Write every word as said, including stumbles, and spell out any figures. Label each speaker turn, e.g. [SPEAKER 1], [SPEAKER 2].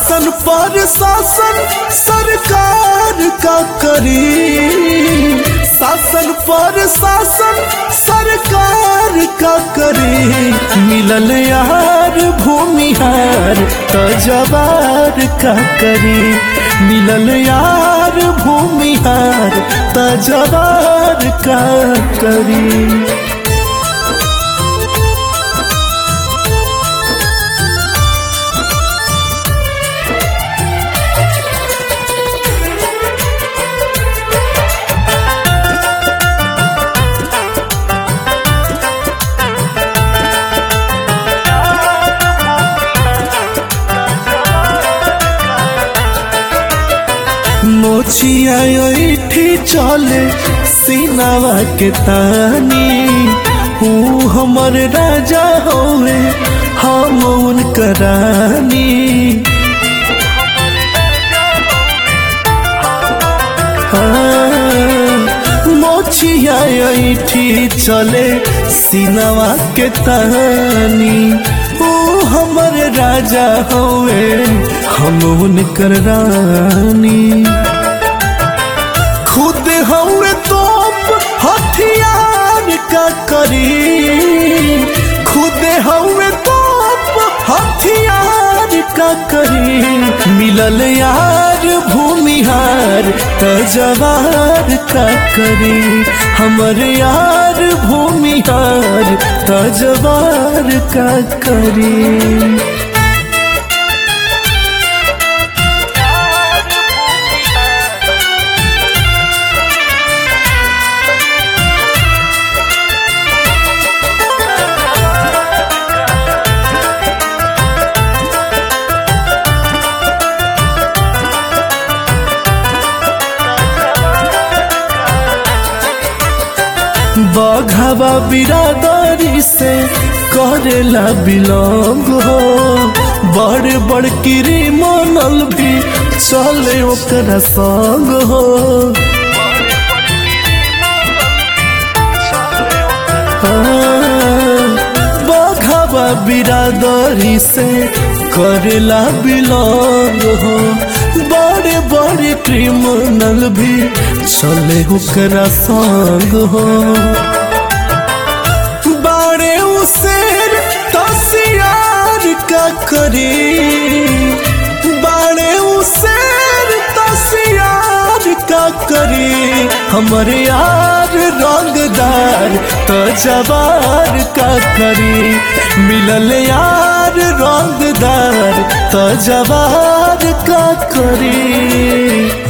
[SPEAKER 1] शासन पर शासन सरकार का करी, शासन पर शासन सरकार का करी। मिलल यार भूमिहार तो जवार का करी, मिलल यार भूमिहार तो जवार का करी। मोचिया ऐठी चले सीनावा के तानी, ऊ हमर राजा होवे हम उनकर रानी। मोचिया ऐठी चले सीनावा के तानी, ऊ हमर राजा होवे हम उनकर रानी। खुद हवे तोप हथियार का करी, खुद हवे तोप हथियार का करी। मिलल यार भूमिहार तो जवार का करी, हमर यार भूमिहार तो जवार का करी। बघावा बिरादरी से करेला बिलोंग हो, बड़ बड़ किरी मनल भी चले ओकरा संग हो। बघावा बिरादरी से करेला बिलोंग हो, बड़े बड़े क्रिमिनल भी चले ओकरा संग हो। बाड़े उसेर तसियार का करी, बाड़े उसेर तसियार का करी। हमर यार रंगदार तो जवार का करी, मिलल यार रंगदार तो जवार का करी।